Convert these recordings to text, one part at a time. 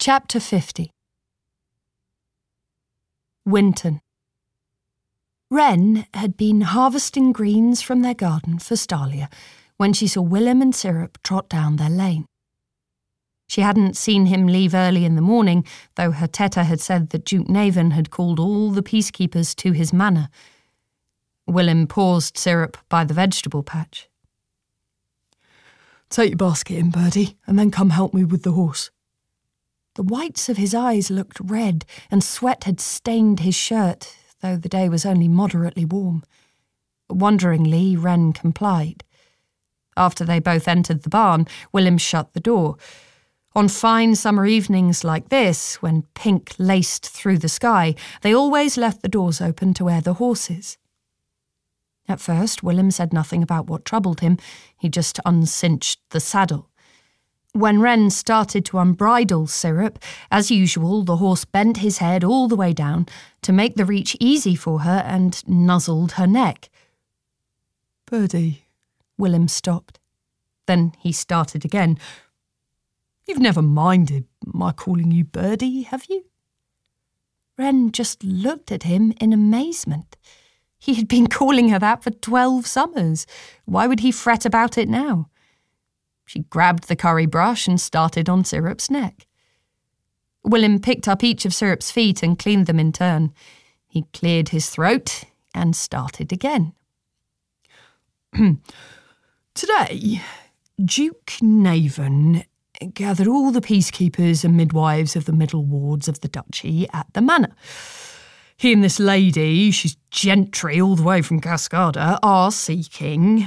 Chapter 50. Winton. Wren had been harvesting greens from their garden for Stalia when she saw Willem and Syrup trot down their lane. She hadn't seen him leave early in the morning, though her teta had said that Duke Navan had called all the peacekeepers to his manor. Willem paused Syrup by the vegetable patch. "Take your basket in, Birdie, and then come help me with the horse." The whites of his eyes looked red, and sweat had stained his shirt, though the day was only moderately warm. Wonderingly, Wren complied. After they both entered the barn, Willem shut the door. On fine summer evenings like this, when pink laced through the sky, they always left the doors open to air the horses. At first, Willem said nothing about what troubled him. He just uncinched the saddle. When Wren started to unbridle Syrup, as usual, the horse bent his head all the way down to make the reach easy for her and nuzzled her neck. "Birdie," Willem stopped. Then he started again. "You've never minded my calling you Birdie, have you?" Wren just looked at him in amazement. He had been calling her that for 12 summers. Why would he fret about it now? She grabbed the curry brush and started on Syrup's neck. Willem picked up each of Syrup's feet and cleaned them in turn. He cleared his throat and started again. "Today, Duke Navan gathered all the peacekeepers and midwives of the middle wards of the duchy at the manor. He and this lady, she's gentry all the way from Cascada, are seeking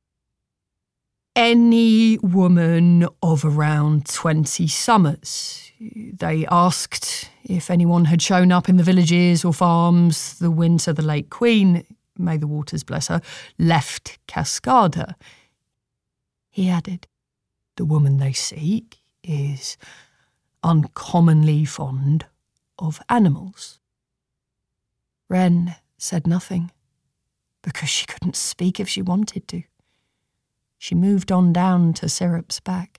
any woman of around 20 summers. They asked if anyone had shown up in the villages or farms the winter the late Queen, may the waters bless her, left Cascada." He added, "The woman they seek is uncommonly fond of animals." Wren said nothing, because she couldn't speak if she wanted to. She moved on down to Syrup's back.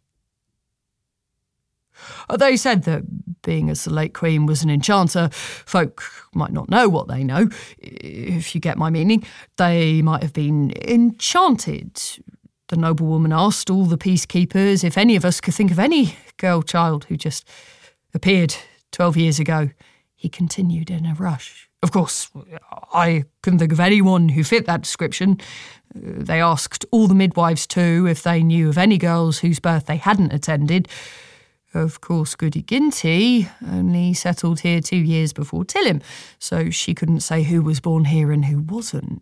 "They said that, being as the late Queen was an enchanter, folk might not know what they know, if you get my meaning. They might have been enchanted. The noblewoman asked all the peacekeepers if any of us could think of any girl-child who just appeared 12 years ago," he continued in a rush. "Of course, I couldn't think of anyone who fit that description. They asked all the midwives too if they knew of any girls whose birth they hadn't attended. Of course, Goody Ginty only settled here 2 years before Tillim, so she couldn't say who was born here and who wasn't."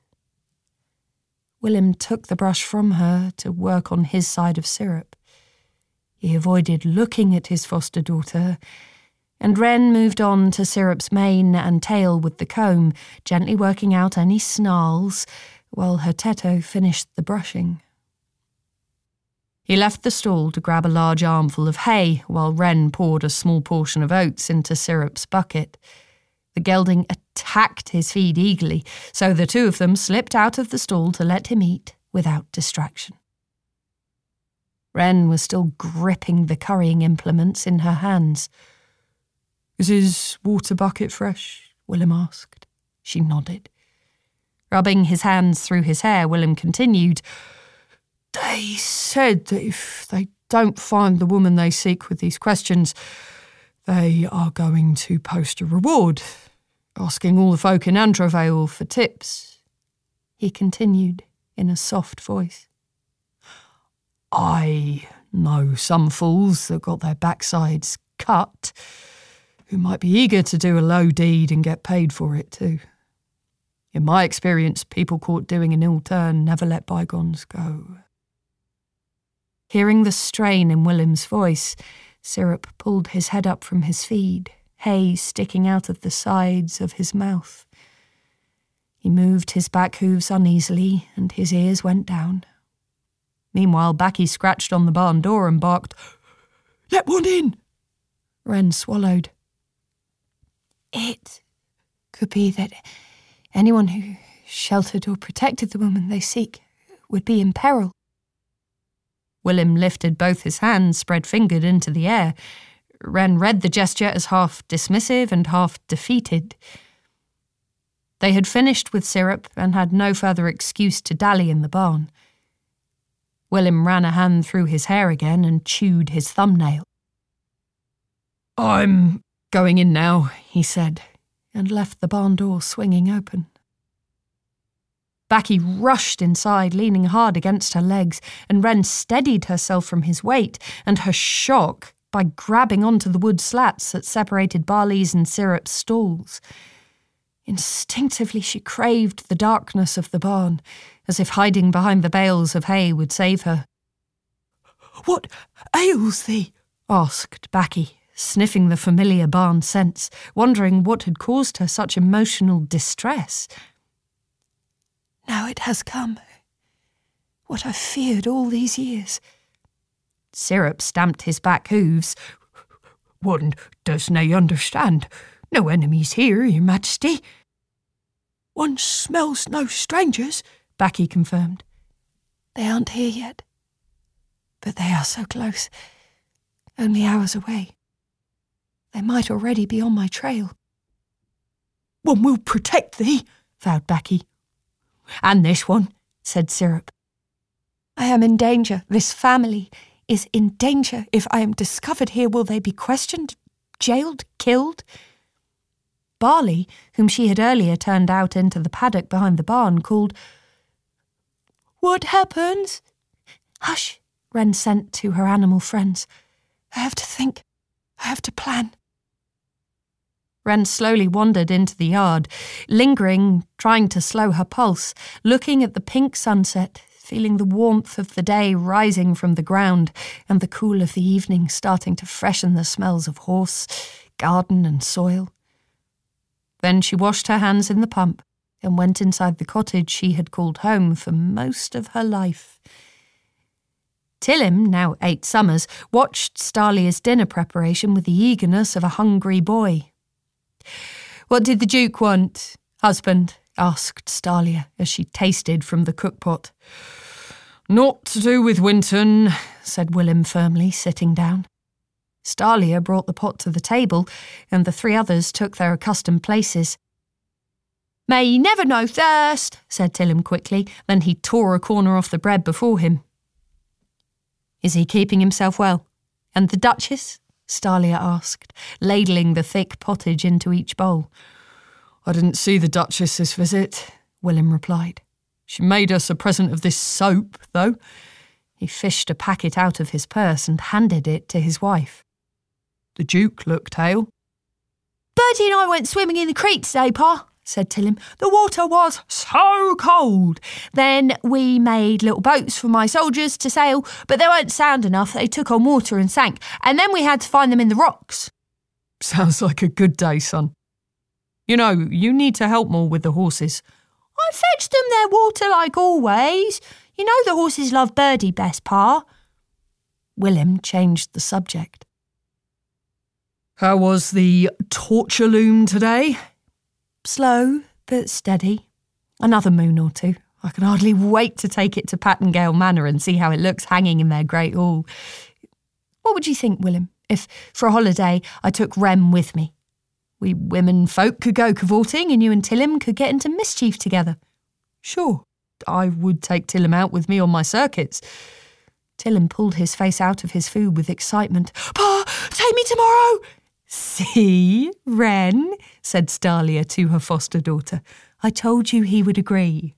Willem took the brush from her to work on his side of Syrup. He avoided looking at his foster daughter, and Wren moved on to Syrup's mane and tail with the comb, gently working out any snarls, while her Teto finished the brushing. He left the stall to grab a large armful of hay, while Wren poured a small portion of oats into Syrup's bucket. The gelding attacked his feed eagerly, so the two of them slipped out of the stall to let him eat without distraction. Wren was still gripping the currying implements in her hands. "Is his water bucket fresh?" Willem asked. She nodded. Rubbing his hands through his hair, Willem continued, "They said that if they don't find the woman they seek with these questions, they are going to post a reward, asking all the folk in Androvale for tips," he continued in a soft voice. "I know some fools that got their backsides cut, who might be eager to do a low deed and get paid for it too. In my experience, people caught doing an ill turn never let bygones go." Hearing the strain in Willem's voice, Syrup pulled his head up from his feed, hay sticking out of the sides of his mouth. He moved his back hooves uneasily, and his ears went down. Meanwhile, Backy scratched on the barn door and barked, "Let one in!" Wren swallowed. It could be that anyone who sheltered or protected the woman they seek would be in peril. Willem lifted both his hands, spread-fingered, into the air. Wren read the gesture as half dismissive and half defeated. They had finished with syrup and had no further excuse to dally in the barn. Willem ran a hand through his hair again and chewed his thumbnail. "I'm going in now," he said, and left the barn door swinging open. Backy rushed inside, leaning hard against her legs, and Wren steadied herself from his weight and her shock by grabbing onto the wood slats that separated Barley's and Syrup's stalls. Instinctively she craved the darkness of the barn, as if hiding behind the bales of hay would save her. "What ails thee?" asked Backy, sniffing the familiar barn scents, wondering what had caused her such emotional distress. "Now it has come. What I've feared all these years." Syrup stamped his back hooves. "One does nae understand. No enemies here, Your Majesty." "One smells no strangers," Backy confirmed. "They aren't here yet, but they are so close, only hours away. They might already be on my trail." "One will protect thee," vowed Backy. "And this one," said Syrup. "I am in danger. This family is in danger. If I am discovered here, will they be questioned, jailed, killed?" Barley, whom she had earlier turned out into the paddock behind the barn, called, "What happens?" "Hush," Wren sent to her animal friends. "I have to think. I have to plan." Wren slowly wandered into the yard, lingering, trying to slow her pulse, looking at the pink sunset, feeling the warmth of the day rising from the ground and the cool of the evening starting to freshen the smells of horse, garden and soil. Then she washed her hands in the pump and went inside the cottage she had called home for most of her life. Tillim, now 8 summers, watched Stalia's dinner preparation with the eagerness of a hungry boy. "What did the Duke want, husband?" asked Stalia as she tasted from the cookpot. "Naught to do with Winton," said Willem firmly, sitting down. Stalia brought the pot to the table, and the 3 others took their accustomed places. "May ye never know thirst," said Tillim quickly, then he tore a corner off the bread before him. "Is he keeping himself well? And the Duchess?" Stalia asked, ladling the thick pottage into each bowl. "I didn't see the Duchess this visit," Willem replied. "She made us a present of this soap, though." He fished a packet out of his purse and handed it to his wife. "The Duke looked hale." "Bertie and I went swimming in the creek today, Pa," said Tillim. "The water was so cold. Then we made little boats for my soldiers to sail, but they weren't sound enough. They took on water and sank, and then we had to find them in the rocks." "Sounds like a good day, son. You know, you need to help more with the horses." "I fetched them their water like always. You know the horses love Birdie best, Pa." Willem changed the subject. "How was the torture loom today?" "Slow, but steady. Another moon or 2. I can hardly wait to take it to Pattengale Manor and see how it looks hanging in their great hall. What would you think, Willem, if, for a holiday, I took Rem with me? We women folk could go cavorting and you and Tillim could get into mischief together." "Sure, I would take Tillim out with me on my circuits." Tillim pulled his face out of his food with excitement. "Pa, take me tomorrow!" "See, Wren," said Stalia to her foster daughter. "I told you he would agree.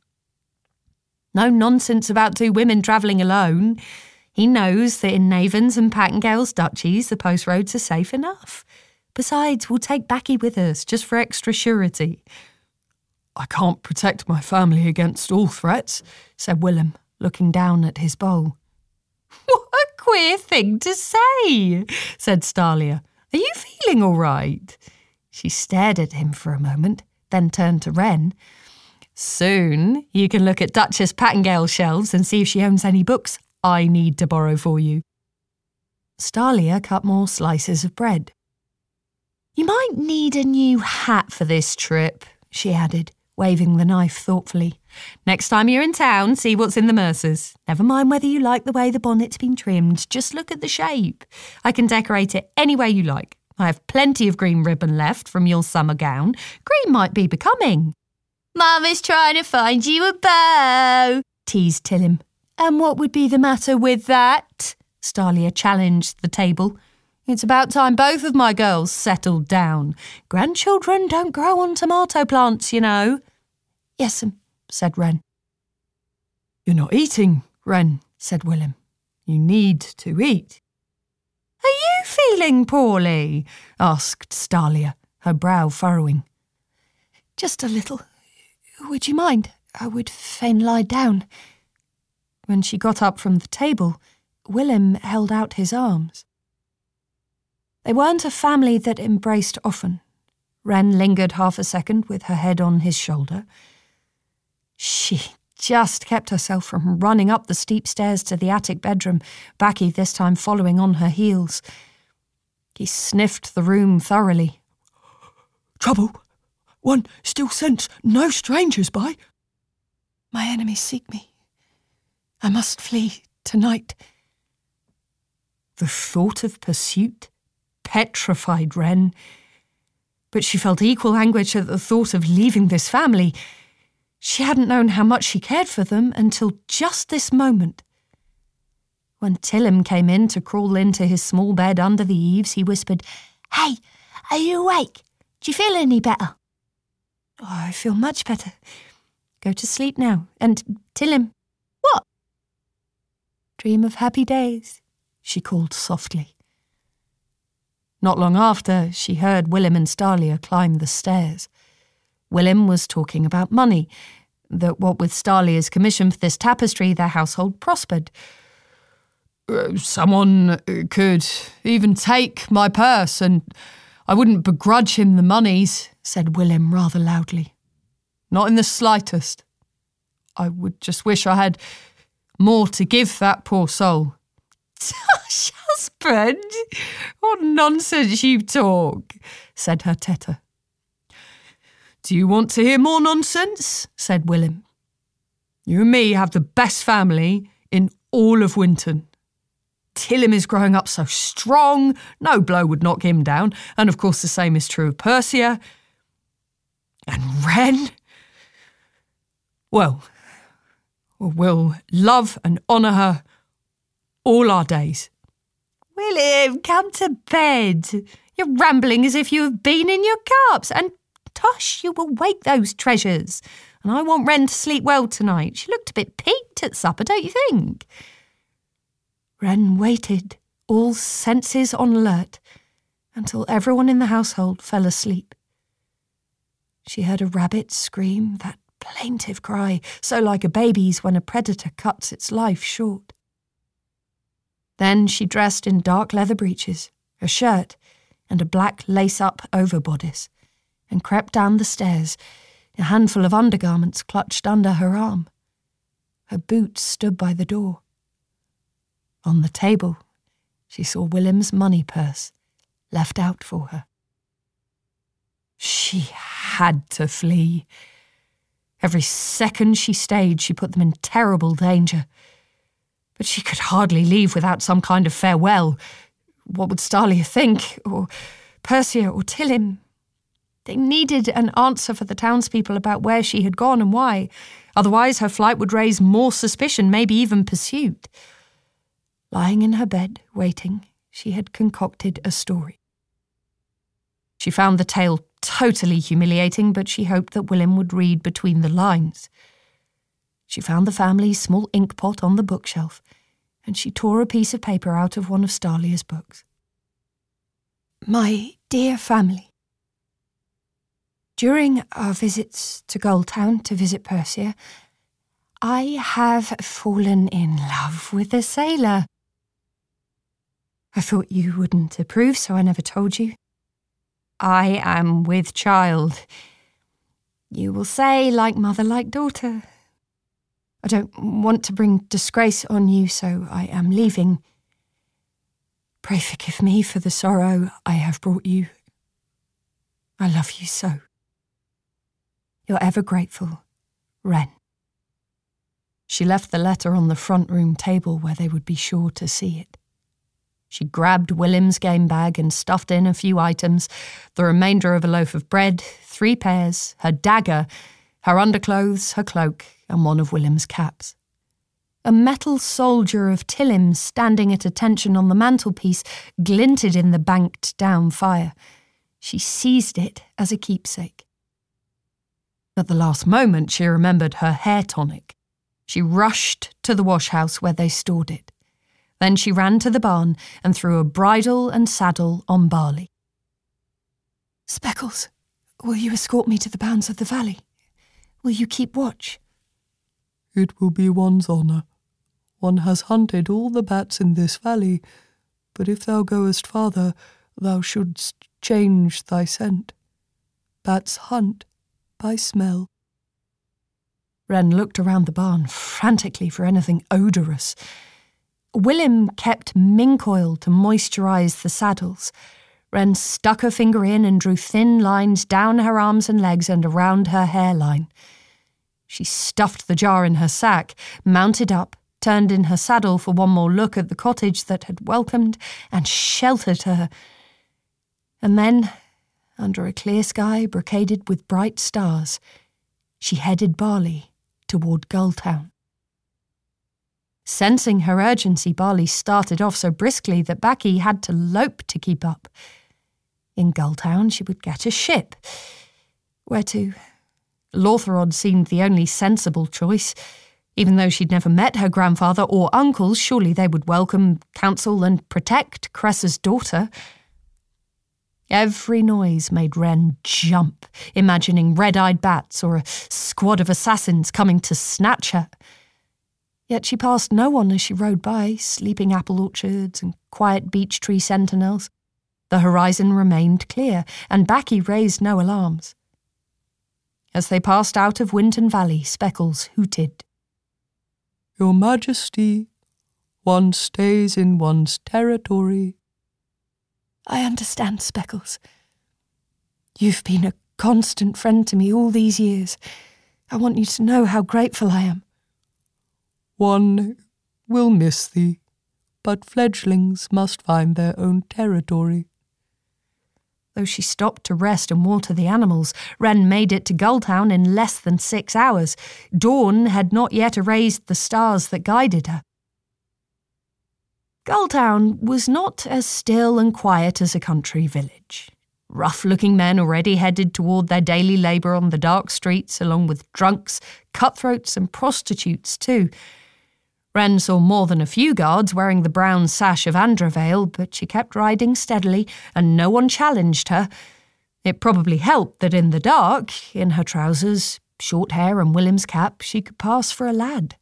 No nonsense about 2 women travelling alone. He knows that in Navan's and Pattengale's duchies the post roads are safe enough. Besides, we'll take Backy with us, just for extra surety." "I can't protect my family against all threats," said Willem, looking down at his bowl. "What a queer thing to say," said Stalia. "Are you feeling all right?" She stared at him for a moment, then turned to Wren. "Soon you can look at Duchess Pattengale's shelves and see if she owns any books I need to borrow for you." Stalia cut more slices of bread. "You might need a new hat for this trip," she added, waving the knife thoughtfully. "Next time you're in town, see what's in the Mercers. Never mind whether you like the way the bonnet's been trimmed, just look at the shape. I can decorate it any way you like. I have plenty of green ribbon left from your summer gown. Green might be becoming." "Mama's trying to find you a beau," teased Tillim. "And what would be the matter with that?" Stalia challenged the table. "It's about time both of my girls settled down. Grandchildren don't grow on tomato plants, you know." "Yes'm," said Wren. "You're not eating, Wren," said Willem. "You need to eat." "Are you feeling poorly?" asked Stalia, her brow furrowing. "Just a little. Would you mind? I would fain lie down." When she got up from the table, Willem held out his arms. They weren't a family that embraced often. Wren lingered half a second with her head on his shoulder. She just kept herself from running up the steep stairs to the attic bedroom, Baccy this time following on her heels. He sniffed the room thoroughly. "Trouble? One still scents no strangers by." "My enemies seek me. I must flee tonight." The thought of pursuit petrified Wren, but she felt equal anguish at the thought of leaving this family. She hadn't known how much she cared for them until just this moment. When Tillim came in to crawl into his small bed under the eaves, he whispered, "Hey, are you awake? Do you feel any better?" "Oh, I feel much better. Go to sleep now. And Tillim." "What?" "Dream of happy days," she called softly. Not long after, she heard Willem and Stalia climb the stairs. Willem was talking about money, that what with Stalia's commission for this tapestry, their household prospered. Someone could even take my purse and I wouldn't begrudge him the monies," said Willem rather loudly. "Not in the slightest. I would just wish I had more to give that poor soul." "Tush, husband, what nonsense you talk," said her Teta. "Do you want to hear more nonsense?" said Willem. "You and me have the best family in all of Winton. Tillim is growing up so strong, no blow would knock him down, and of course the same is true of Persia. And Wren, well, we'll love and honour her all our days." "Willem, come to bed. You're rambling as if you have been in your cups, and tush, you will wake those treasures. And I want Wren to sleep well tonight. She looked a bit peaked at supper, don't you think?" Wren waited, all senses on alert, until everyone in the household fell asleep. She heard a rabbit scream, that plaintive cry, so like a baby's when a predator cuts its life short. Then she dressed in dark leather breeches, a shirt, and a black lace-up overbodice, and crept down the stairs, a handful of undergarments clutched under her arm. Her boots stood by the door. On the table, she saw Willem's money purse, left out for her. She had to flee. Every second she stayed, she put them in terrible danger. But she could hardly leave without some kind of farewell. What would Stalia think, or Persia, or Tillim? They needed an answer for the townspeople about where she had gone and why. Otherwise, her flight would raise more suspicion, maybe even pursuit. Lying in her bed, waiting, she had concocted a story. She found the tale totally humiliating, but she hoped that Willem would read between the lines. She found the family's small ink pot on the bookshelf, and she tore a piece of paper out of one of Stalia's books. "My dear family, during our visits to Goldtown to visit Persia, I have fallen in love with a sailor. I thought you wouldn't approve, so I never told you. I am with child. You will say, like mother, like daughter. I don't want to bring disgrace on you, so I am leaving. Pray forgive me for the sorrow I have brought you. I love you so. Your ever grateful, Wren. She left the letter on the front room table where they would be sure to see it. She grabbed Willem's game bag and stuffed in a few items, the remainder of a loaf of bread, 3 pears, her dagger, her underclothes, her cloak, and one of Willem's caps. A metal soldier of Tillim standing at attention on the mantelpiece glinted in the banked-down fire. She seized it as a keepsake. At the last moment, she remembered her hair tonic. She rushed to the wash-house where they stored it. Then she ran to the barn and threw a bridle and saddle on Barley. Speckles, will you escort me to the bounds of the valley? Will you keep watch? It will be one's honour. One has hunted all the bats in this valley, but if thou goest farther, thou shouldst change thy scent. Bats hunt by smell. Wren looked around the barn frantically for anything odorous. Willem kept mink oil to moisturise the saddles. Wren stuck her finger in and drew thin lines down her arms and legs and around her hairline. She stuffed the jar in her sack, mounted up, turned in her saddle for one more look at the cottage that had welcomed and sheltered her. And then, under a clear sky brocaded with bright stars, she headed Barley toward Gulltown. Sensing her urgency, Barley started off so briskly that Baccy had to lope to keep up. In Gulltown, she would get a ship. Where to? Lortherod seemed the only sensible choice. Even though she'd never met her grandfather or uncles, surely they would welcome, counsel and protect Cressa's daughter. Every noise made Wren jump, imagining red-eyed bats or a squad of assassins coming to snatch her. Yet she passed no one as she rode by, sleeping apple orchards and quiet beech tree sentinels. The horizon remained clear, and Baccy raised no alarms. As they passed out of Winton Valley, Speckles hooted. Your Majesty, one stays in one's territory. I understand, Speckles. You've been a constant friend to me all these years. I want you to know how grateful I am. One will miss thee, but fledglings must find their own territory. Though she stopped to rest and water the animals, Wren made it to Gulltown in less than 6 hours. Dawn had not yet erased the stars that guided her. Gulltown was not as still and quiet as a country village. Rough-looking men already headed toward their daily labour on the dark streets, along with drunks, cutthroats and prostitutes too. Wren saw more than a few guards wearing the brown sash of Andravale, but she kept riding steadily, and no one challenged her. It probably helped that in the dark, in her trousers, short hair and Willem's cap, she could pass for a lad.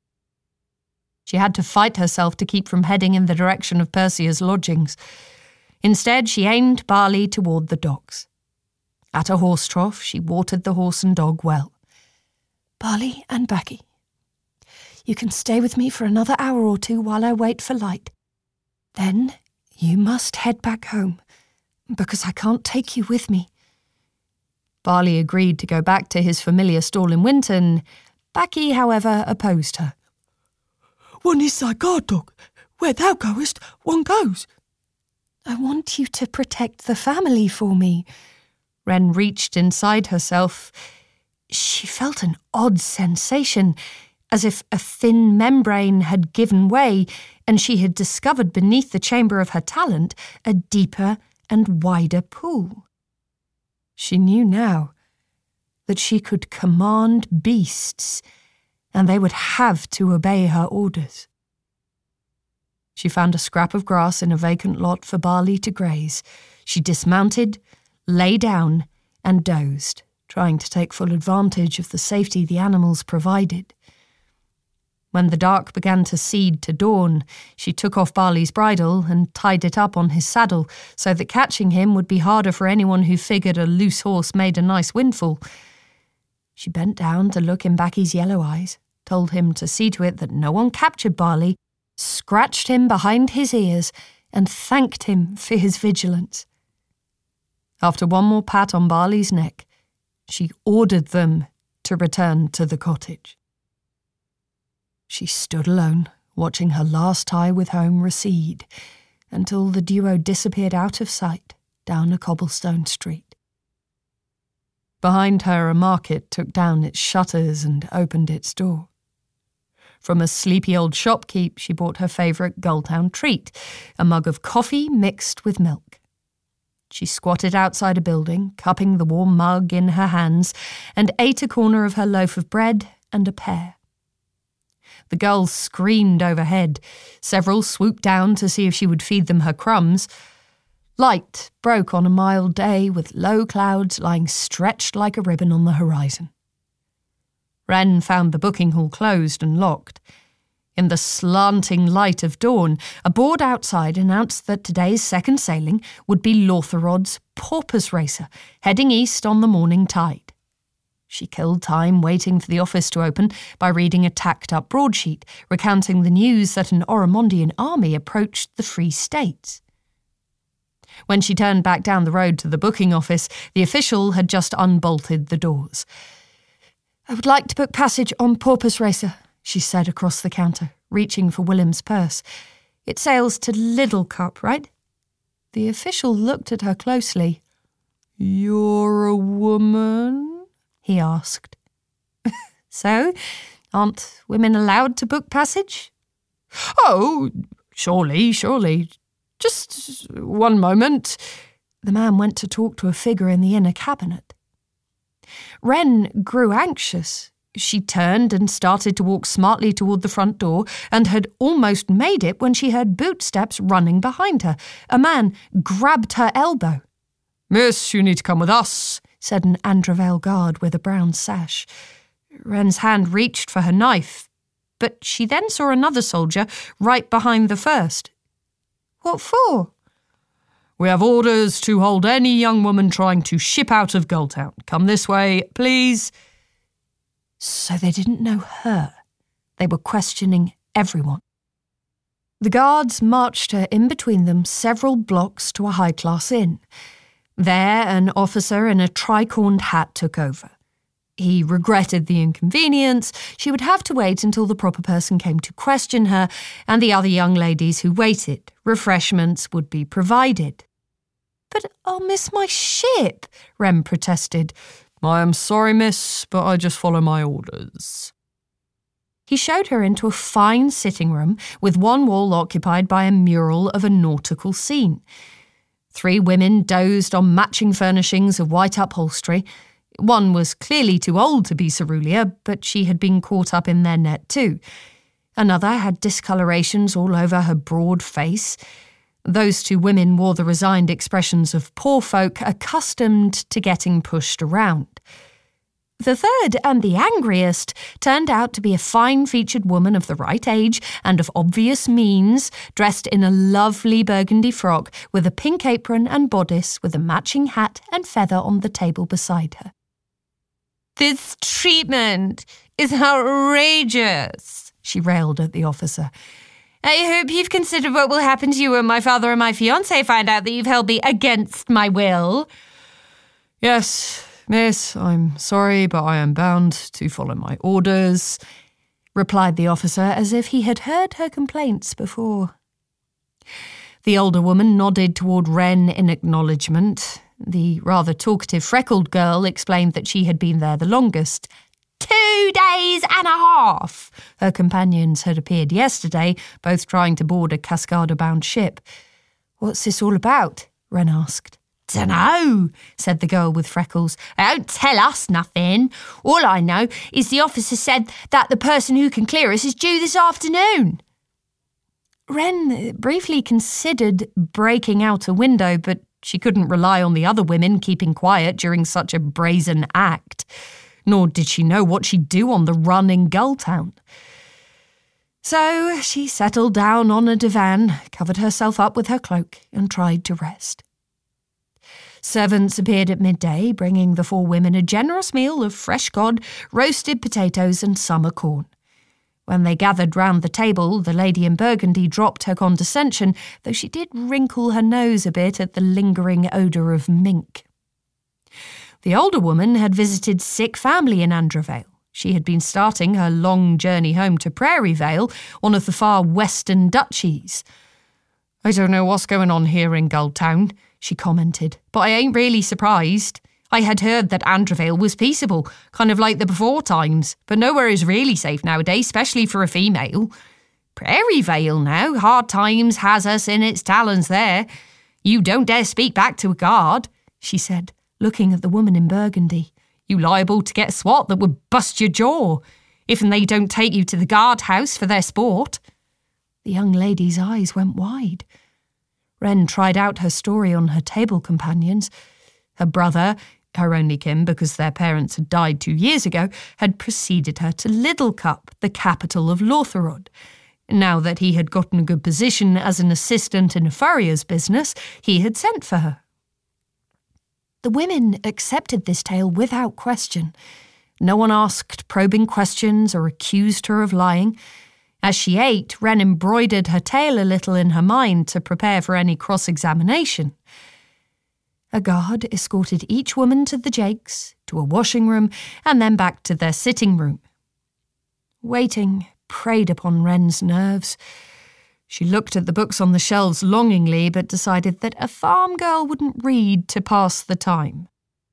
She had to fight herself to keep from heading in the direction of Persea's lodgings. Instead, she aimed Barley toward the docks. At a horse trough, she watered the horse and dog well. Barley and Baccy, you can stay with me for another hour or two while I wait for light. Then you must head back home, because I can't take you with me. Barley agreed to go back to his familiar stall in Winton. Baccy, however, opposed her. One is thy guard dog. Where thou goest, one goes. I want you to protect the family for me. Wren reached inside herself. She felt an odd sensation, as if a thin membrane had given way and she had discovered beneath the chamber of her talent a deeper and wider pool. She knew now that she could command beasts, and they would have to obey her orders. She found a scrap of grass in a vacant lot for Barley to graze. She dismounted, lay down, and dozed, trying to take full advantage of the safety the animals provided. When the dark began to cede to dawn, she took off Barley's bridle and tied it up on his saddle so that catching him would be harder for anyone who figured a loose horse made a nice windfall. She bent down to look in Baccy's yellow eyes, told him to see to it that no one captured Barley, scratched him behind his ears, and thanked him for his vigilance. After one more pat on Barley's neck, she ordered them to return to the cottage. She stood alone, watching her last tie with home recede, until the duo disappeared out of sight down a cobblestone street. Behind her, a market took down its shutters and opened its door. From a sleepy old shopkeep, she bought her favourite Gulltown treat, a mug of coffee mixed with milk. She squatted outside a building, cupping the warm mug in her hands, and ate a corner of her loaf of bread and a pear. The gulls screamed overhead. Several swooped down to see if she would feed them her crumbs. Light broke on a mild day, with low clouds lying stretched like a ribbon on the horizon. Wren found the booking hall closed and locked. In the slanting light of dawn, a board outside announced that today's second sailing would be Lortharod's Porpoise Racer, heading east on the morning tide. She killed time waiting for the office to open by reading a tacked-up broadsheet recounting the news that an Ormondian army approached the Free States. When she turned back down the road to the booking office, the official had just unbolted the doors. "I would like to book passage on Porpoise Racer," she said across the counter, reaching for Willem's purse. "It sails to Liddlecup, right?" The official looked at her closely. "You're a woman?" he asked. "So, aren't women allowed to book passage?" "Oh, surely. Just one moment." The man went to talk to a figure in the inner cabinet. Wren grew anxious. She turned and started to walk smartly toward the front door and had almost made it when she heard bootsteps running behind her. A man grabbed her elbow. "Miss, you need to come with us," said an Andravale guard with a brown sash. Wren's hand reached for her knife, but she then saw another soldier right behind the first. "What for?" "We have orders to hold any young woman trying to ship out of Gulltown. Come this way, please." So they didn't know her. They were questioning everyone. The guards marched her in between them several blocks to a high-class inn. There, an officer in a tricorned hat took over. He regretted the inconvenience. She would have to wait until the proper person came to question her, and the other young ladies who waited. Refreshments would be provided. "But I'll miss my ship," Rem protested. "I am sorry, miss, but I just follow my orders." He showed her into a fine sitting room with one wall occupied by a mural of a nautical scene. 3 women dozed on matching furnishings of white upholstery. One was clearly too old to be Cerulia, but she had been caught up in their net too. Another had discolorations all over her broad face. Those 2 women wore the resigned expressions of poor folk accustomed to getting pushed around. The third, and the angriest, turned out to be a fine-featured woman of the right age and of obvious means, dressed in a lovely burgundy frock with a pink apron and bodice with a matching hat and feather on the table beside her. "This treatment is outrageous," she railed at the officer. "I hope you've considered what will happen to you when my father and my fiancé find out that you've held me against my will." "Yes, miss, I'm sorry, but I am bound to follow my orders," replied the officer as if he had heard her complaints before. The older woman nodded toward Wren in acknowledgement. The rather talkative freckled girl explained that she had been there the longest. 2 days and a half! Her companions had appeared yesterday, both trying to board a Cascada-bound ship. "What's this all about?" Wren asked. "Dunno," said the girl with freckles. "They don't tell us nothing. All I know is the officer said that the person who can clear us is due this afternoon." Wren briefly considered breaking out a window, but she couldn't rely on the other women keeping quiet during such a brazen act. Nor did she know what she'd do on the run in Gulltown. So she settled down on a divan, covered herself up with her cloak, and tried to rest. Servants appeared at midday, bringing the 4 women a generous meal of fresh cod, roasted potatoes, and summer corn. When they gathered round the table, the lady in burgundy dropped her condescension, though she did wrinkle her nose a bit at the lingering odour of mink. The older woman had visited sick family in Andravale. She had been starting her long journey home to Prairie Vale, one of the far western duchies. "I don't know what's going on here in Gulltown," she commented, "but I ain't really surprised. I had heard that Andravale was peaceable, kind of like the before times, but nowhere is really safe nowadays, especially for a female. Prairie Vale now, hard times has us in its talons there. You don't dare speak back to a guard," she said, looking at the woman in burgundy. "You liable to get a swat that would bust your jaw, if they don't take you to the guardhouse for their sport." The young lady's eyes went wide. Wren tried out her story on her table companions. Her brother, her only kin because their parents had died 2 years ago, had preceded her to Littlecup, the capital of Lotharod. Now that he had gotten a good position as an assistant in a furrier's business, he had sent for her. The women accepted this tale without question. No one asked probing questions or accused her of lying. As she ate, Wren embroidered her tale a little in her mind to prepare for any cross-examination. A guard escorted each woman to the Jakes, to a washing room, and then back to their sitting room. Waiting preyed upon Wren's nerves. She looked at the books on the shelves longingly, but decided that a farm girl wouldn't read to pass the time.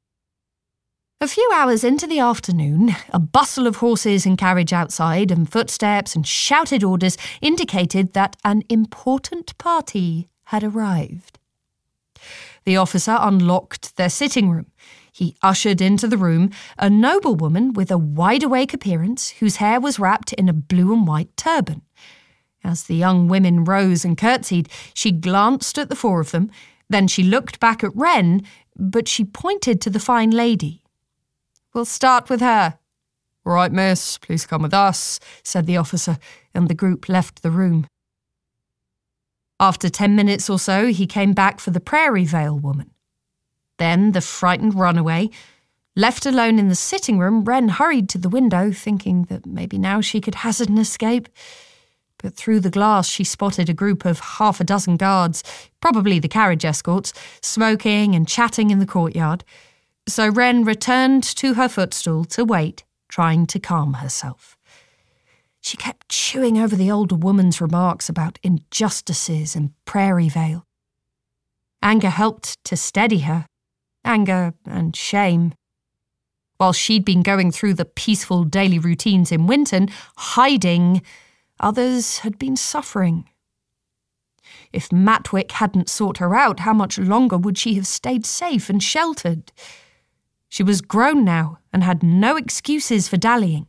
A few hours into the afternoon, a bustle of horses and carriage outside and footsteps and shouted orders indicated that an important party had arrived. The officer unlocked their sitting room. He ushered into the room a noblewoman with a wide-awake appearance whose hair was wrapped in a blue and white turban. As the young women rose and curtsied, she glanced at the four of them. Then she looked back at Wren, but she pointed to the fine lady. "We'll start with her." "All right, miss, please come with us," said the officer, and the group left the room. After 10 minutes or so, he came back for the Prairie Vale woman. Then the frightened runaway. Left alone in the sitting room, Wren hurried to the window, thinking that maybe now she could hazard an escape. But through the glass she spotted a group of 6 guards, probably the carriage escorts, smoking and chatting in the courtyard. So Wren returned to her footstool to wait, trying to calm herself. She kept chewing over the older woman's remarks about injustices in Prairie Vale. Anger helped to steady her. Anger and shame. While she'd been going through the peaceful daily routines in Winton, hiding, others had been suffering. If Matwick hadn't sought her out, how much longer would she have stayed safe and sheltered? She was grown now and had no excuses for dallying.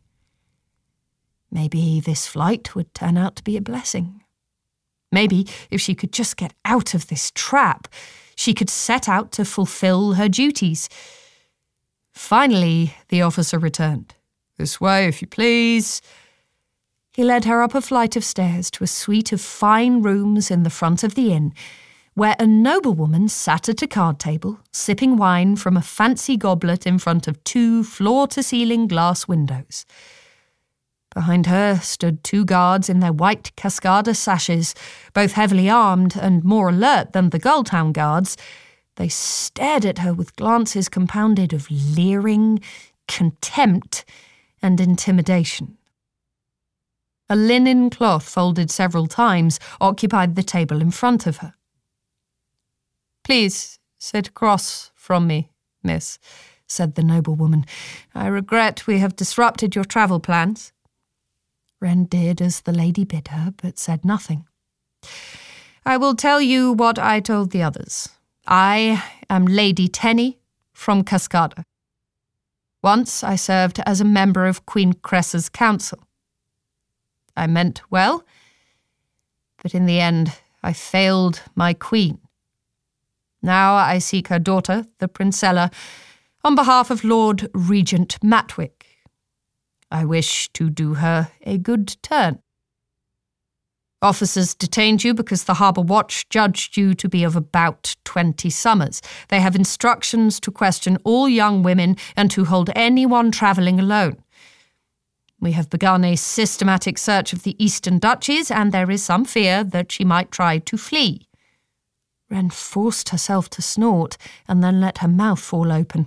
Maybe this flight would turn out to be a blessing. Maybe if she could just get out of this trap, she could set out to fulfill her duties. Finally, the officer returned. "This way, if you please." He led her up a flight of stairs to a suite of fine rooms in the front of the inn, where a noblewoman sat at a card table, sipping wine from a fancy goblet in front of 2 floor-to-ceiling glass windows. Behind her stood 2 guards in their white cascada sashes, both heavily armed and more alert than the Gulltown guards. They stared at her with glances compounded of leering, contempt, and intimidation. A linen cloth folded several times occupied the table in front of her. "Please sit across from me, miss," said the noblewoman. "I regret we have disrupted your travel plans." Wren did as the lady bid her, but said nothing. "I will tell you what I told the others. I am Lady Tenny from Cascada. Once I served as a member of Queen Cressa's council. I meant well, but in the end I failed my queen. Now I seek her daughter, the Princella, on behalf of Lord Regent Matwick. I wish to do her a good turn. Officers detained you because the Harbour Watch judged you to be of about 20 summers. They have instructions to question all young women and to hold anyone travelling alone. We have begun a systematic search of the Eastern Duchies, and there is some fear that she might try to flee." Wren forced herself to snort and then let her mouth fall open.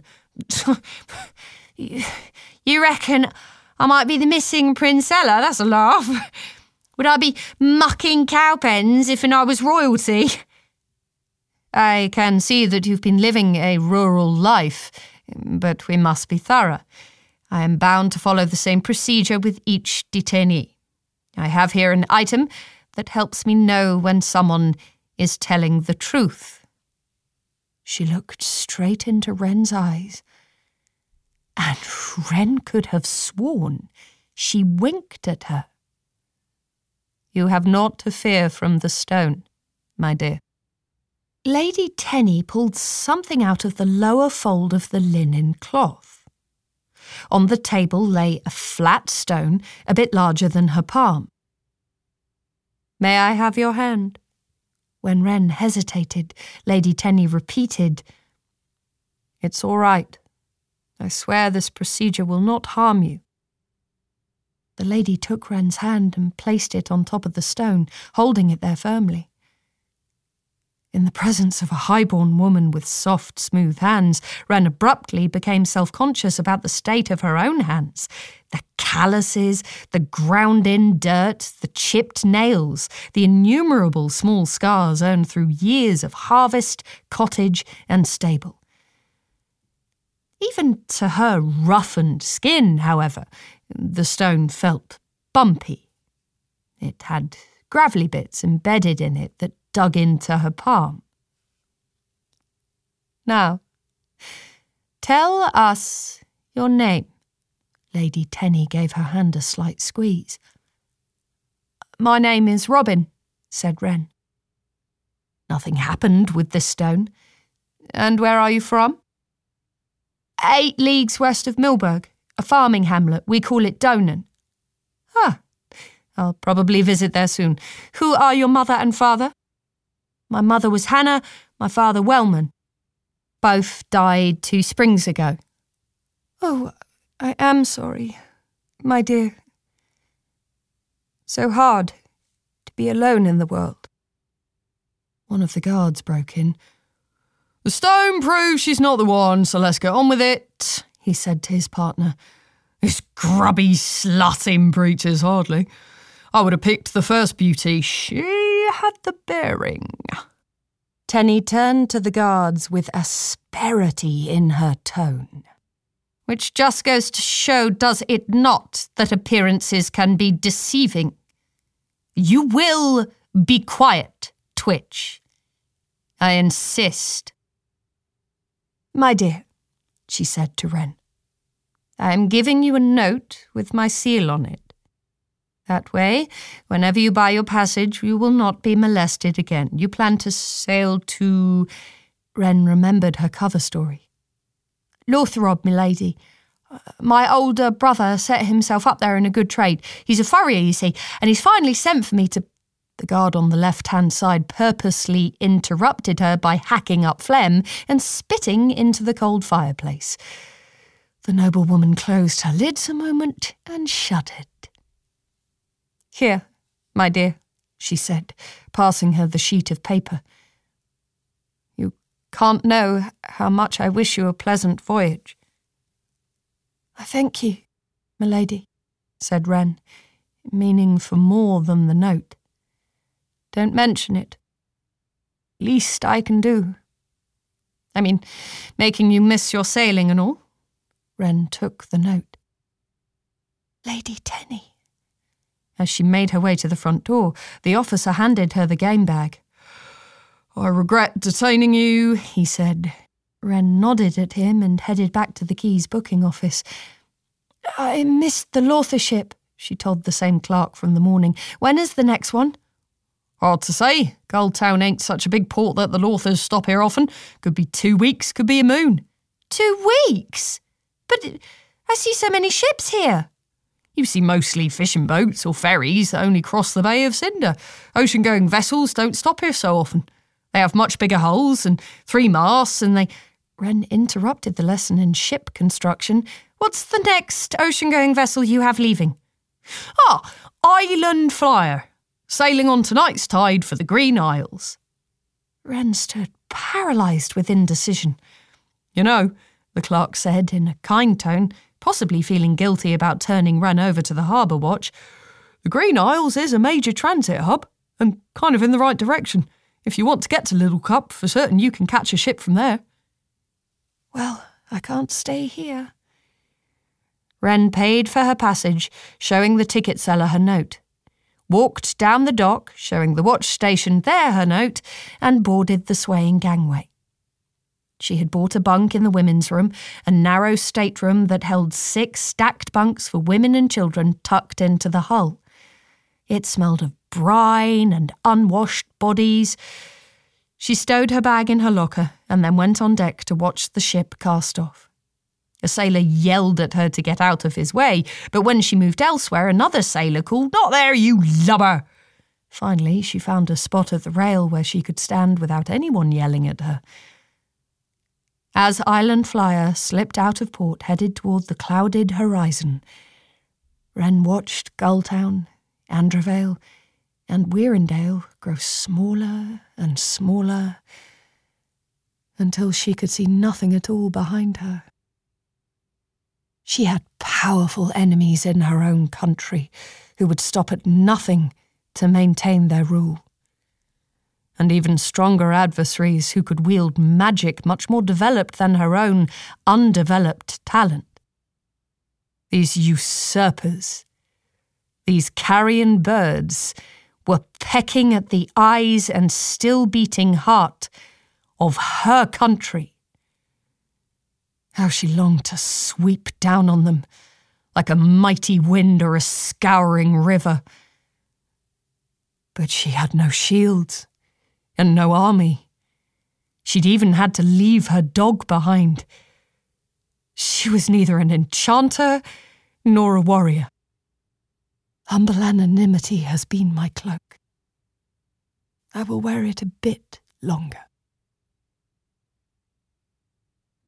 You reckon I might be the missing Princella? That's a laugh. Would I be mucking cowpens if I was royalty? I can see that you've been living a rural life, but we must be thorough. I am bound to follow the same procedure with each detainee. I have here an item that helps me know when someone is telling the truth. She looked straight into Wren's eyes, and Wren could have sworn she winked at her. You have naught to fear from the stone, my dear. Lady Tenny pulled something out of the lower fold of the linen cloth. On the table lay a flat stone a bit larger than her palm. May I have your hand? When Wren hesitated, Lady Tenny repeated, It's all right. I swear this procedure will not harm you. The lady took Wren's hand and placed it on top of the stone, holding it there firmly. In the presence of a high-born woman with soft, smooth hands, Wren abruptly became self-conscious about the state of her own hands. The calluses, the ground-in dirt, the chipped nails, the innumerable small scars earned through years of harvest, cottage, and stable. Even to her roughened skin, however, the stone felt bumpy. It had gravelly bits embedded in it that dug into her palm. Now, tell us your name. Lady Tenny gave her hand a slight squeeze. My name is Robin, said Wren. Nothing happened with this stone. And where are you from? 8 leagues west of Milburgh, a farming hamlet. We call it Donan. Ah, I'll probably visit there soon. Who are your mother and father? My mother was Hannah, my father Wellman. Both died 2 springs ago. Oh, I am sorry, my dear. So hard to be alone in the world. One of the guards broke in. The stone proves she's not the one, so let's get on with it, he said to his partner. This grubby slut in breeches, hardly. I would have picked the first beauty. She had the bearing. Tenny turned to the guards with asperity in her tone. Which just goes to show, does it not, that appearances can be deceiving? You will be quiet, Twitch. I insist. My dear, she said to Wren, I am giving you a note with my seal on it. That way, whenever you buy your passage, you will not be molested again. You plan to sail to... Wren remembered her cover story. Lorthrop, milady. My older brother set himself up there in a good trade. He's a furrier, you see, and he's finally sent for me to... The guard on the left-hand side purposely interrupted her by hacking up phlegm and spitting into the cold fireplace. The noblewoman closed her lids a moment and shuddered. Here, my dear, she said, passing her the sheet of paper. You can't know how much I wish you a pleasant voyage. I thank you, milady, said Wren, meaning for more than the note. Don't mention it. Least I can do. I mean, making you miss your sailing and all. Wren took the note. Lady Tenny. As she made her way to the front door, the officer handed her the game bag. I regret detaining you, he said. Wren nodded at him and headed back to the Keys booking office. I missed the Lorthership, she told the same clerk from the morning. When is the next one? Hard to say. Gulltown ain't such a big port that the Lorthers stop here often. Could be 2 weeks, could be a moon. 2 weeks? But I see so many ships here. You see mostly fishing boats or ferries that only cross the Bay of Cinder. Ocean-going vessels don't stop here so often. They have much bigger hulls and 3 masts and they... Wren interrupted the lesson in ship construction. What's the next ocean-going vessel you have leaving? Island Flyer. Sailing on tonight's tide for the Green Isles. Wren stood paralysed with indecision. You know, the clerk said in a kind tone, possibly feeling guilty about turning Wren over to the harbour watch. The Green Isles is a major transit hub, and kind of in the right direction. If you want to get to Little Cup, for certain you can catch a ship from there. Well, I can't stay here. Wren paid for her passage, showing the ticket seller her note, walked down the dock, showing the watch station there her note, and boarded the swaying gangway. She had bought a bunk in the women's room, a narrow stateroom that held 6 stacked bunks for women and children tucked into the hull. It smelled of brine and unwashed bodies. She stowed her bag in her locker and then went on deck to watch the ship cast off. A sailor yelled at her to get out of his way, but when she moved elsewhere, another sailor called, "Not there, you lubber!" Finally, she found a spot at the rail where she could stand without anyone yelling at her. As Island Flyer slipped out of port, headed toward the clouded horizon, Wren watched Gulltown, Andravale, and Wearendale grow smaller and smaller until she could see nothing at all behind her. She had powerful enemies in her own country who would stop at nothing to maintain their rule, and even stronger adversaries who could wield magic much more developed than her own undeveloped talent. These usurpers, these carrion birds, were pecking at the eyes and still-beating heart of her country. How she longed to sweep down on them like a mighty wind or a scouring river. But she had no shields and no army. She'd even had to leave her dog behind. She was neither an enchanter nor a warrior. Humble anonymity has been my cloak. I will wear it a bit longer.